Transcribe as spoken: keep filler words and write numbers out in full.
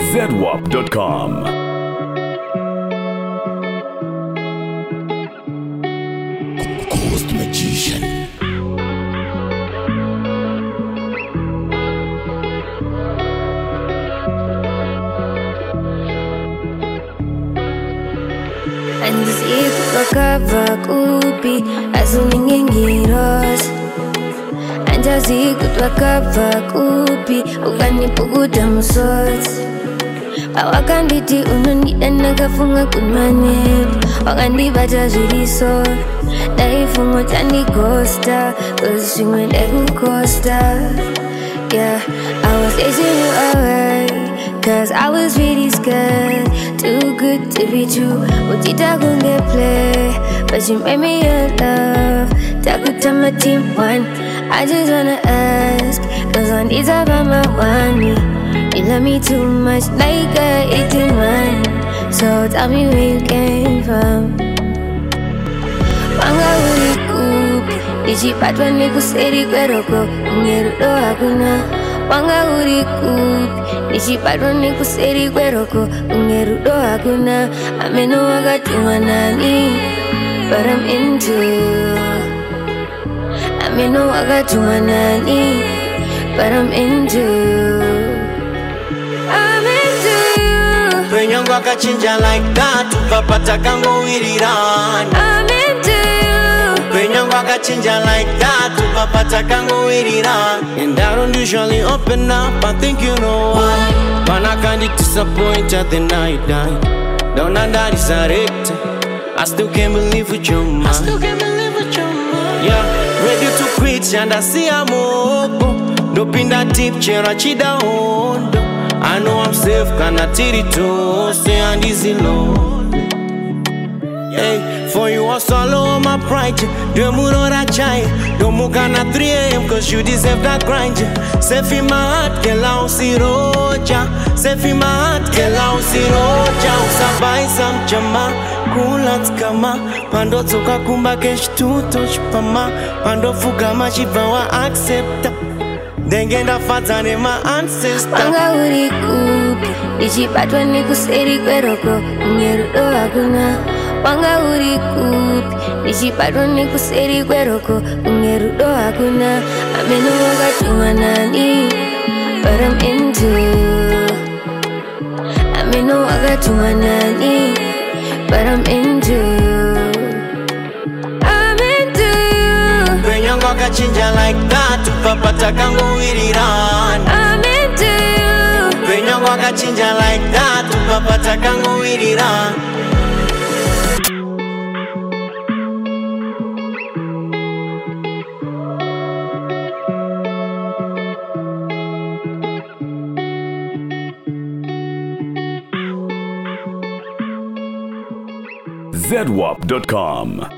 zedwap dot com. Ghost Magician. Andizikukakava kupi azuningengiros Andazikukakava kupi ukanipukuta musoti Awakanditi unondida nakafunga kunmanep Wakandibata zviriso Daifunga tandigosta Cause zvimwe ndaikukosta Yeah, I was chasing you away Cause I was really scared Too good to be true Utita kunge play But you made me your love Takuta my team one I just wanna ask Cause on these up on my money You love me too much like a eighteen man So tell me where you came from Wanga uri kupi Nichipatwa nikuseri kweroko Ungerudo hakuna Wanga uri kupi Nichipatwa nikuseri kweroko Ungerudo hakuna Ameno wakatumwa nani But I'm into Ameno wakatumwa nani But I'm into I'm into you Penyangu akachinja like that Ukapata kango wirirani I'm into you Penyangu akachinja like that Ukapata kango wirirani And I don't usually open up I think you know why Man I can't disappoint at the night night Down under this direct I still can't believe with your mind I still can't believe with your mind Yeah, ready to quit and I see I'm open Dopinda deep chera chida hondo I know I'm safe, kana tirito, say and easy low. Hey, for you I swallow my pride. Don't move on that child. Don't move at three a m cause you deserve that grind. Safe in my heart, girl, I'll see roja. Safe in my heart, girl, I'll see roja. Usabai sam chama, kulat kama. Pando toka kumba kesh tu touch pama. Pando fugama chivawa accepta. Dengenda fatane my ancestor Wanga uri kupi Nichipatwa nikuseri kweroko Ungerudo hakuna Wanga uri kupi Nichipatwa nikuseri kweroko Ungerudo hakuna Ameno wakatumwa nani But I'm into Ameno wakatumwa nani But I'm into Penyangu akachinja like that Ukapata kango wirirani I'm into you Penyangu akachinja like that Ukapata kango wirirani zedwap dot com.